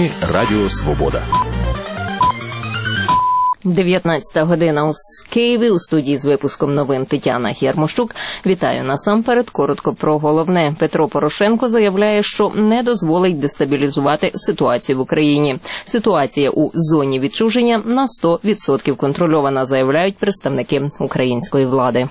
Новини Радіо Свобода. 19 година у Києві. У студії з випуском новин Тетяна Ярмощук. Вітаю. Насамперед, коротко про головне. Петро Порошенко заявляє, що не дозволить дестабілізувати ситуацію в Україні. Ситуація у зоні відчуження на 100% контрольована, заявляють представники української влади.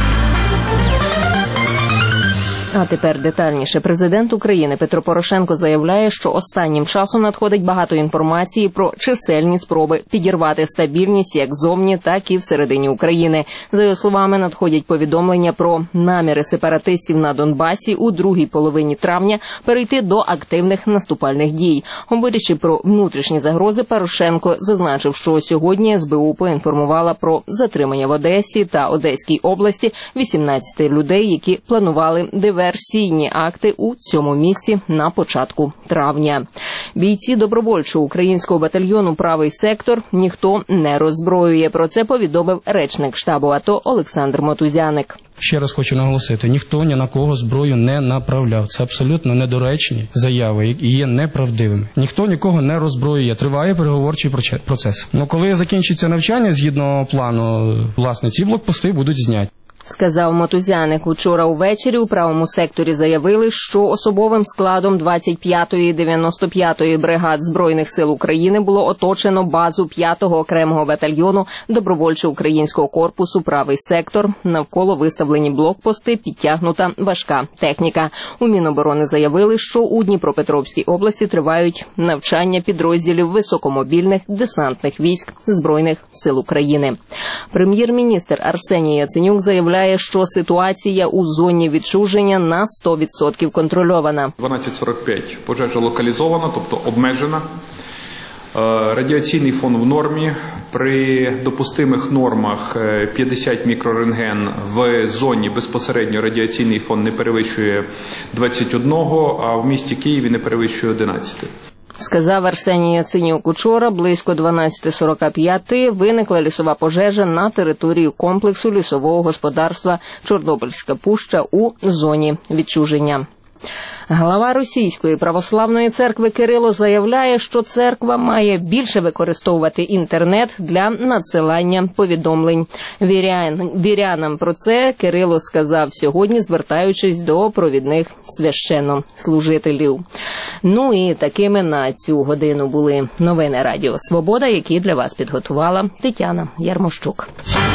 А тепер детальніше. Президент України Петро Порошенко заявляє, що останнім часом надходить багато інформації про чисельні спроби підірвати стабільність як зовні, так і всередині України. За його словами, надходять повідомлення про наміри сепаратистів на Донбасі у другій половині травня перейти до активних наступальних дій. Говорячи про внутрішні загрози, Порошенко зазначив, що сьогодні СБУ поінформувала про затримання в Одесі та Одеській області 18 людей, які планували диверсійні акти у цьому місті на початку травня. Бійці добровольчого українського батальйону «Правий сектор» ніхто не роззброює. Про це повідомив речник штабу АТО Олександр Мотузяник. Ще раз хочу наголосити, ніхто ні на кого зброю не направляв. Це абсолютно недоречні заяви і є неправдивими. Ніхто нікого не роззброює. Триває переговорчий процес. Но коли закінчиться навчання, згідно плану, власне, ці блокпости будуть зняті. Сказав Мотузяник. Учора увечері у правому секторі заявили, що особовим складом 25-ї і 95-ї бригад Збройних сил України було оточено базу 5-го окремого батальйону добровольчого українського корпусу «Правий сектор». Навколо виставлені блокпости, підтягнута важка техніка. У Міноборони заявили, що у Дніпропетровській області тривають навчання підрозділів високомобільних десантних військ Збройних сил України. Прем'єр-міністр Арсеній Яценюк заявляє, що ситуація у зоні відчуження на 100% контрольована. 12:45 пожежа локалізована, тобто обмежена. Радіаційний фон в нормі. При допустимих нормах 50 мікрорентген в зоні безпосередньо радіаційний фон не перевищує 21, а в місті Києві не перевищує 11. Сказав Арсеній Яценюк. Учора близько 12:45 виникла лісова пожежа на території комплексу лісового господарства Чорнобильська пуща у зоні відчуження. Глава Російської православної церкви Кирило заявляє, що церква має більше використовувати інтернет для надсилання повідомлень. Вірянам про це Кирило сказав сьогодні, звертаючись до провідних священнослужителів. Ну і такими на цю годину були новини Радіо Свобода, які для вас підготувала Тетяна Ярмощук.